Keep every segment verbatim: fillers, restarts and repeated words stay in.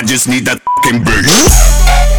just need that fucking bass.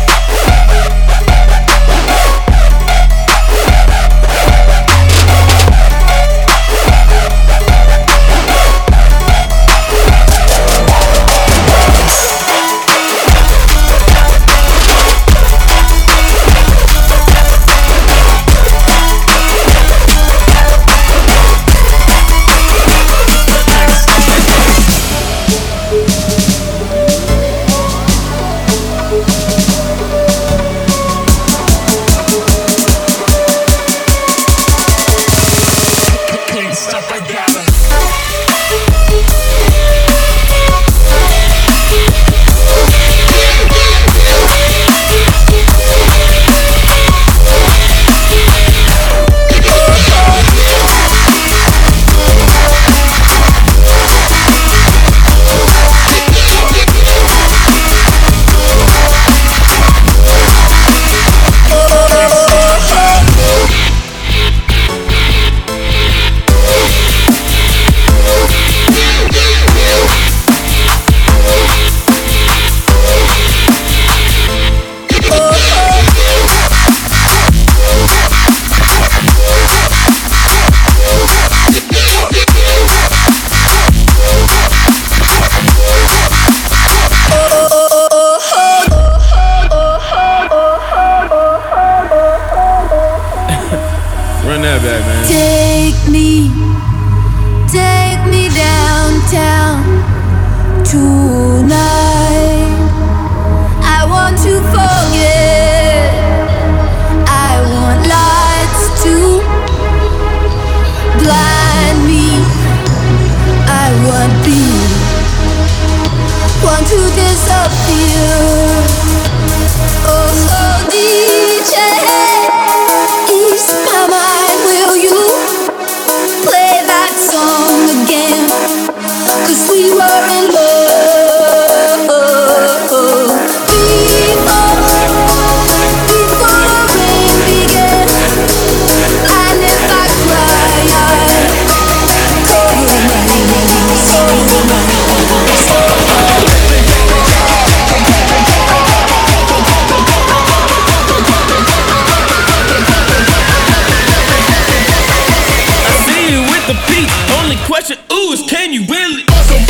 Run that back, man. Take me, take me downtown tonight. I want to forget. I want lights to blind me. I want beat, want to disappear. Oh, oh, D J. We were in love before, before the rain began. And if I cry, I call your name, call your name. I see you with the beat. Only question, ooh, is can you really?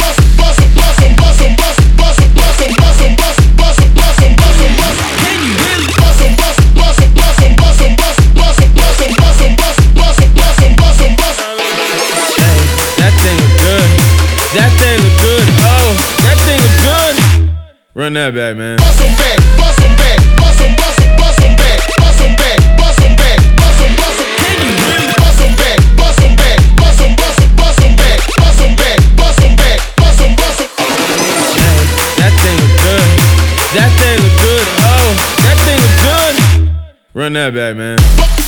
That thing look good, oh, that thing look good. Run that back, man. Bust 'em back, bust 'em back, bust 'em, bust 'em, bust 'em back, bust 'em back, bust 'em back, bust 'em, bust 'em. Can you really? Bust 'em back, bust 'em back, bust 'em, bust 'em, bust 'em back, bust 'em back, bust 'em back, bust 'em, bust 'em. Hey, that thing look good. That thing look good, oh, that thing look good. Run that back, man.